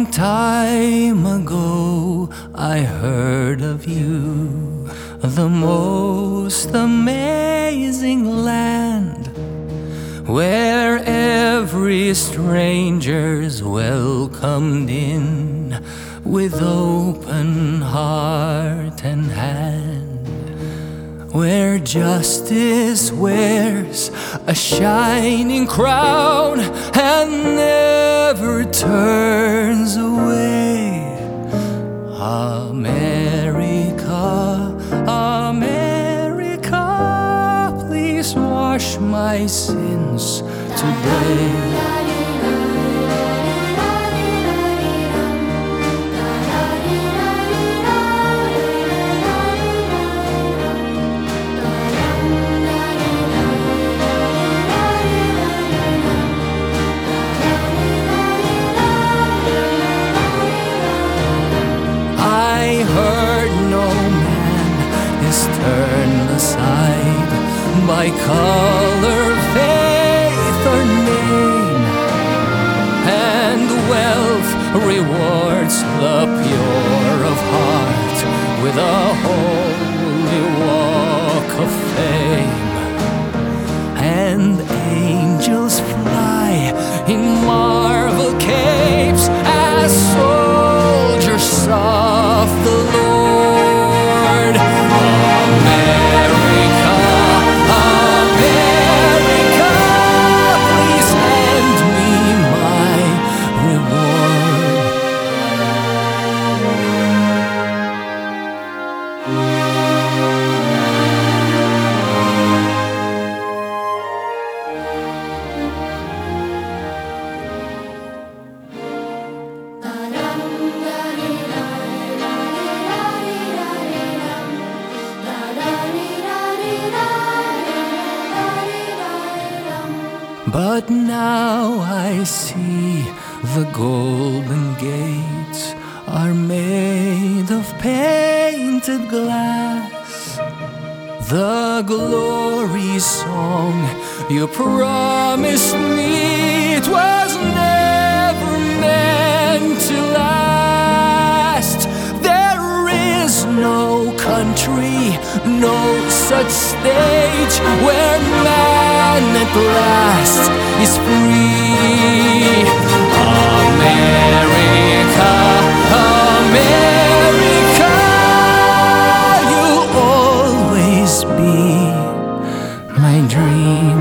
long time ago I heard of you, the most amazing land, where every stranger's welcomed in with open heart and hand, where justice wears a shining crown and never turns away. America, America, please wash my sins today. Turned aside by color, faith, or name, and wealth rewards the pure of heart with a holy walk of fame. And angels fly in marvel capes as soldiers of the Lord. America, America, please lend me my reward. But now I see the golden gates are made of painted glass. The glory song you promised me, it was never meant to last. There is no country, no such stage where man at last is free. America, America, you'll always be my dream.